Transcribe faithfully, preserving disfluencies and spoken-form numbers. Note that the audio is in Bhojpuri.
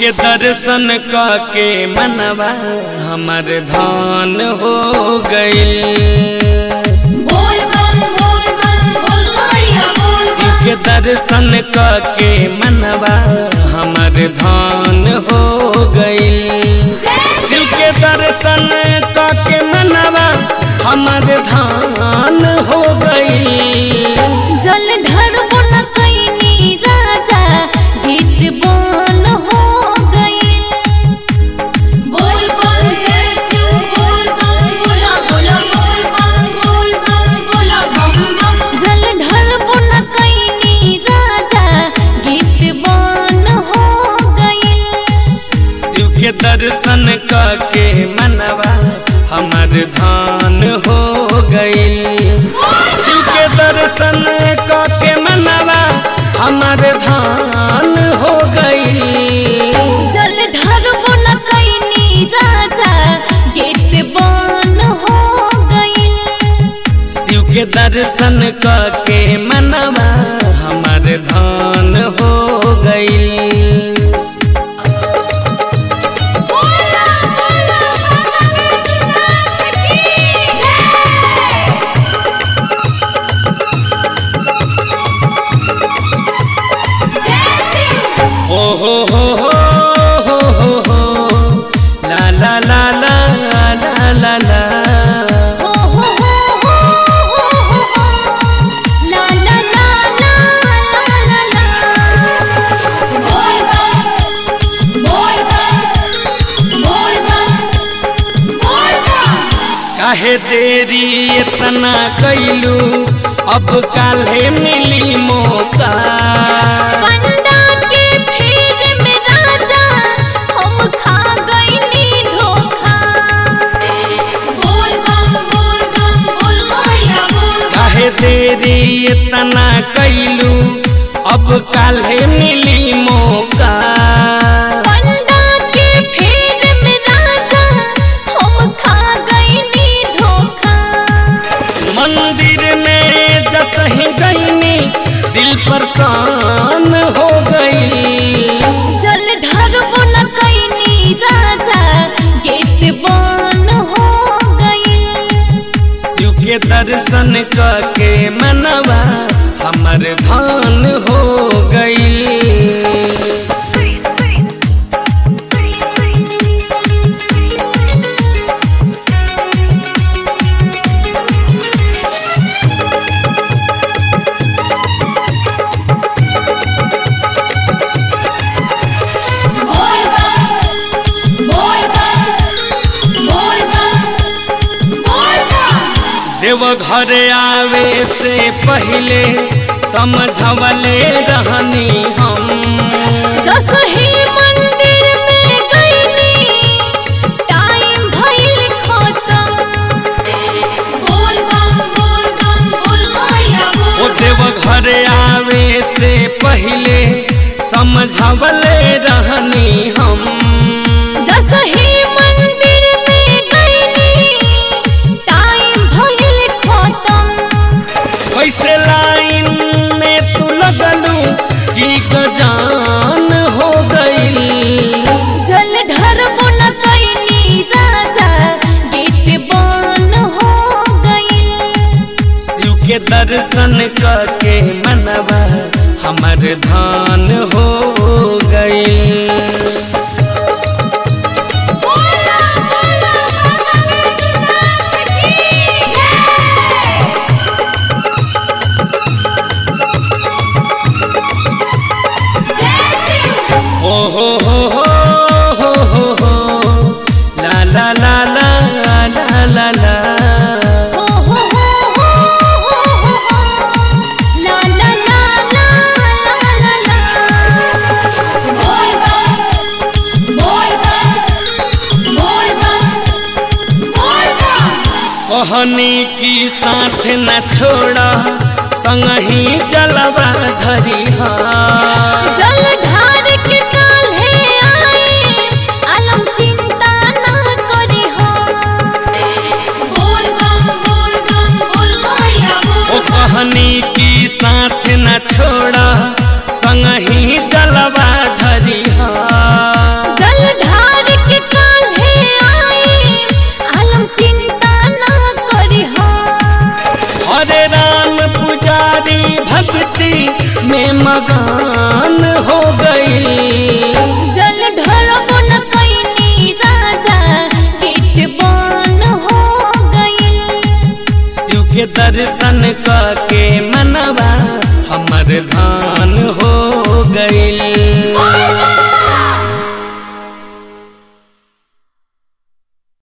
के दर्शन के मनवा हमर धान हो गई। बोल बम बोल बम बोल करिया बोल शिव के दर्शन के मनवा हमर धान हो गई। शिव के दर्शन के मनवा हमर धान हो गई। जल ढरबो न कइनी राजा गीत बन हो गई। बोल बम जय शिव बोल बम बोला बोला बोल बम बोल बम बोला बम बम। जल ढरबो न कइनी राजा गीत बन हो गई। शिव के दर्शन के मनवा हमर धान हो गई। शिव के दर्शन के मनवा हमर धान हो गई। जल ढरबो न कइनी राजा गेट बन हो गई। शिव के दर्शन के मनवा हमर धान हो गई। ओ हो हो हो हो हो हो ला ला ला ला ला ला ला हो हो हो हो हो हो हो ला ला ला ला ला ला। बोल बम बोल बम बोल बम बोल बम। काहे देरी इतना कैलू अब काल्हे मिली मौका। पंडा के फेर में राजा हम खा गइनी धोखा। बोल बम बोल बम बोल करिया बोल। काहे देरी इतना कैलू अब काल्हे मिली मौका। पंडा के फेर में राजा हम खा गइनी धोखा। मंदिर में जसही गईनी दिल परेशान हो गई। जल ढरबो न कइनी राजा गेट बन हो गई। शिव के दर्शन के मनवा हमर धान हो गई। बोल बम बोल बम बोल बम बोल बम। देवघर आवे से पहले समझवले रहनी हम। जसही मंदिर में गइनी टाइम भइल खत्म। बोल बम बोल बम बोल करिया ओ बोल। देवघर आवे से पहले समझवले रहनी हम। जसही मंदिर में गइनी टाइम भइल खत्म। वैसे लाइन में तू लगलू कि गजान हो गई। जल ढरबो न कइनी राजा गेट बन हो गई। शिव के दर्शन के मनवा हमर धान हो गई। बोला बोला बाबा बैजनाथ की जय। जय शिव ओ हो हो हो हो हो हो ला ला ला ला ला ला ला हो हो हो हो हो हो हो ला ला ला ला ला ला ला। बोल बम बोल बम बोल बम बोल बम। कहनी की साथ न छोड़ा संगही जलवा धरी हा। जल